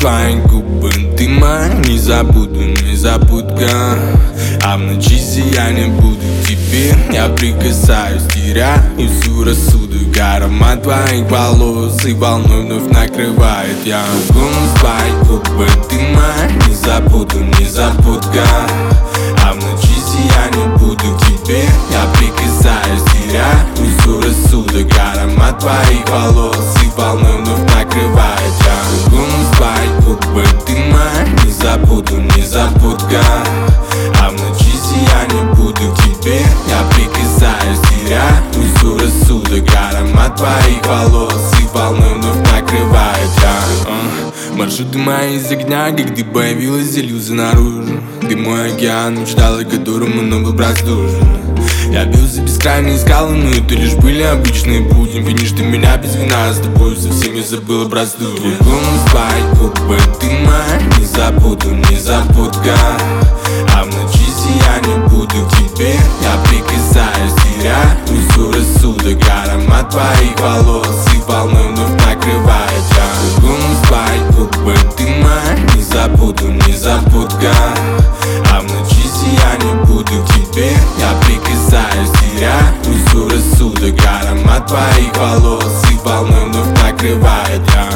твои губы, ты моя незабудка. А в ночи сияние буду тебе, я прикасаюсь, теряю свой рассудок. Аромат твоих волос и волной вновь накрывает. Я окунусь в твои губы, ты моя незабудка. А в ночи сияние буду тебе, я прикасаюсь, теряю свой рассудок. Аромат твоих волос и волной вновь накрывает. Я окунусь в твои губы, ты моя незабудка. А в ночи сияние буду тебе, я прикасаюсь, теряю свой рассудок. Аромат твоих волос и волной вновь накрывает. Маршруты мои из огня, как ты появилась, иллюзия наружу. Ты мой океан, мечтал, о котором он был простужен. Я бился бескрайние скалы, но это лишь были обычные пути. Винишь ты меня без вина, с тобой совсем я забыла простую. Окунусь в твои губы, ты моя незабудка. А в ночи сияние буду тебе, я прикасаюсь, теряю свой рассудок. Аромат твоих волос и волной вновь накрывает. Я окунусь в твои губы, ты моя незабудка. А в ночи сияние буду тебе, я прикасаюсь, теряю свой рассудок. Аромат твоих волос и волной вновь накрывает.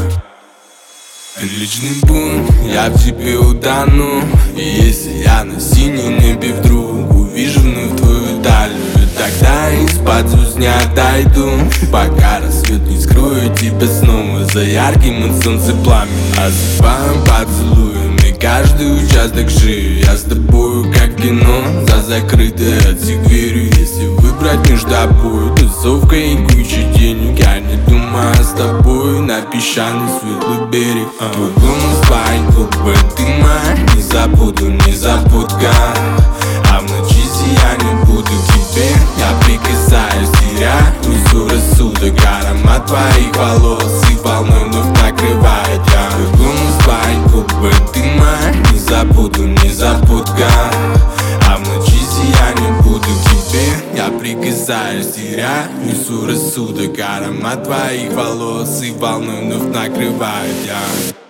Личный пункт, я в тебе утону. И если я на синем небе вдруг увижу вновь твою талию, тогда из-под звезд не отойду, пока рассвет не скроет тебя снова за ярким от солнца пламенем. Осыпаем поцелуями каждый участок шеи. Я с тобою как кино, за закрытой от всех дверью. Если выбрать между тобой тусовка и куча денег, я не думаю с тобой на песчаный светлый берег. Окунусь в твои губы, ты моя незабудка. А в ночи сияние буду тебе, я прикасаюсь, теряю свой рассудок. Аромат твоих волос и волной вновь накрывает. Я окунусь в твои губы, ты моя незабудка. А в ночи сияние буду тебе, я прикасаюсь, теряю свой рассудок. Аромат твоих волос и волной вновь накрывает.